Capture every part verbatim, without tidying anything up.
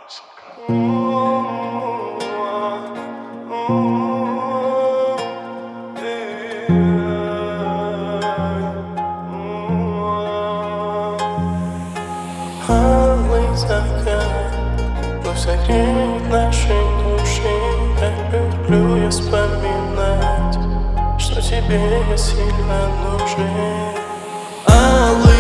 Алый закат, но согреет наши души. Как люблю я вспоминать, что тебе я сильно нужен. Алый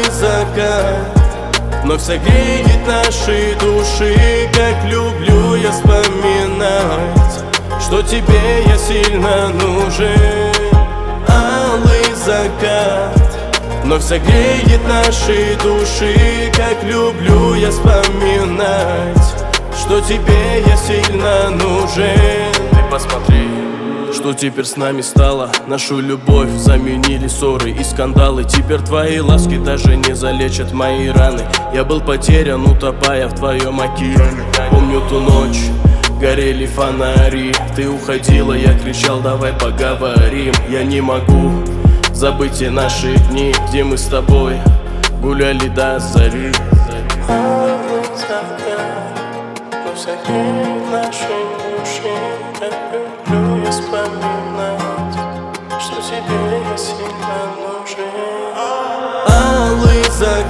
закат, но согреет наши души. Как люблю я вспоминать, что тебе я сильно нужен. Алый закат, но согреет наши души. Как люблю я вспоминать, что тебе я сильно нужен. Ты посмотри, что теперь с нами стало. Нашу любовь заменили ссоры и скандалы. Теперь твои ласки даже не залечат мои раны. Я был потерян, утопая в твоем океане. Помню ту ночь, горели фонари. Ты уходила, я кричал: давай поговорим. Я не могу забыть и наши дни, где мы с тобой гуляли до зари. Алый закат, но согреет наши души. Как люблю я вспоминать, что тебе я сильно нужен. Алый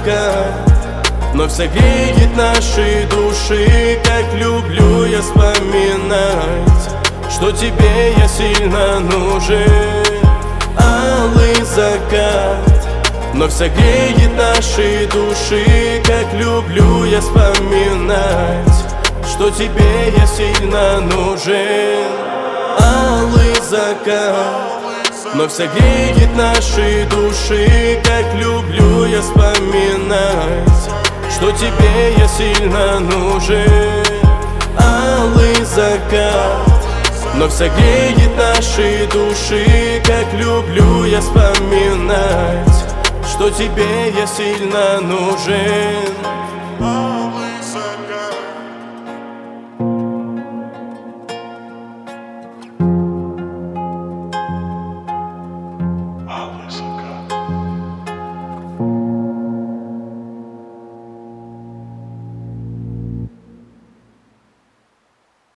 закат, но согреет наши души. Как люблю я вспоминать, что тебе я сильно нужен. Алый закат, но согреет наши души. Как люблю я вспоминать, что тебе я сильно нужен. Алый закат, но согреет наши души. Как люблю я вспоминать, что тебе я сильно нужен. Алый закат, но согреет наши души. Как люблю я вспоминать, что тебе я сильно нужен.